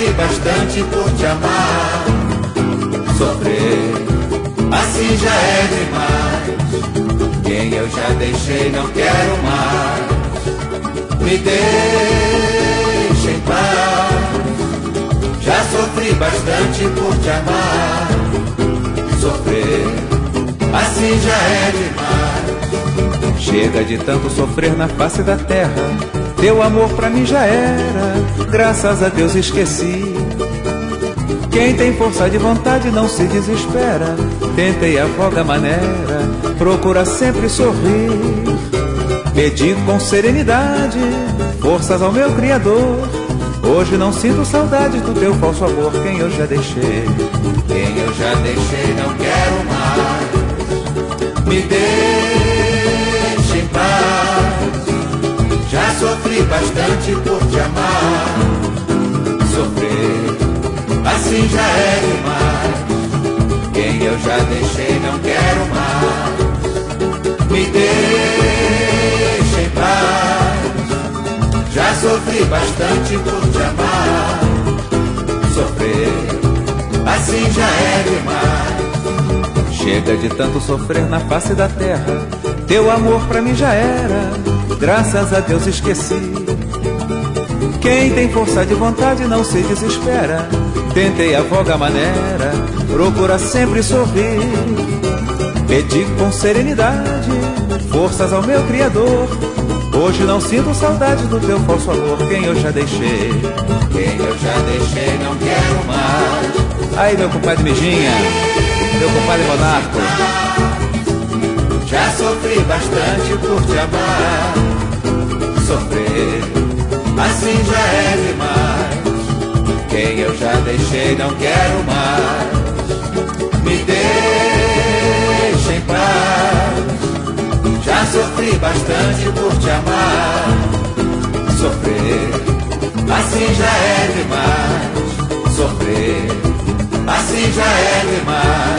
sofri bastante por te amar. Sofrer assim já é demais. Quem eu já deixei não quero mais. Me deixa em paz. Já sofri bastante por te amar. Sofrer assim já é demais. Chega de tanto sofrer na face da terra. Teu amor pra mim já era, graças a Deus esqueci. Quem tem força de vontade não se desespera. Tenta e afoga a maneira, procura sempre sorrir. Pedi com serenidade forças ao meu Criador. Hoje não sinto saudade do teu falso amor. Quem eu já deixei, quem eu já deixei não quero mais. Me deixa em paz. Já sofri bastante por te amar. Sofrer assim já é demais. Quem eu já deixei não quero mais. Me deixa em paz. Já sofri bastante por te amar. Sofrer assim já é demais. Chega de tanto sofrer na face da terra. Teu amor pra mim já era, graças a Deus esqueci. Quem tem força de vontade não se desespera. Tentei afoga a maneira, procura sempre sorrir. Pedi com serenidade forças ao meu Criador. Hoje não sinto saudade do teu falso amor. Quem eu já deixei, quem eu já deixei não quero mais. Aí meu compadre Mijinha, meu compadre Monarco. Já sofri bastante por te amar. Sofrer assim já é demais. Quem eu já deixei não quero mais. Me deixa em paz. Já sofri bastante por te amar. Sofrer assim já é demais. Sofrer assim já é demais.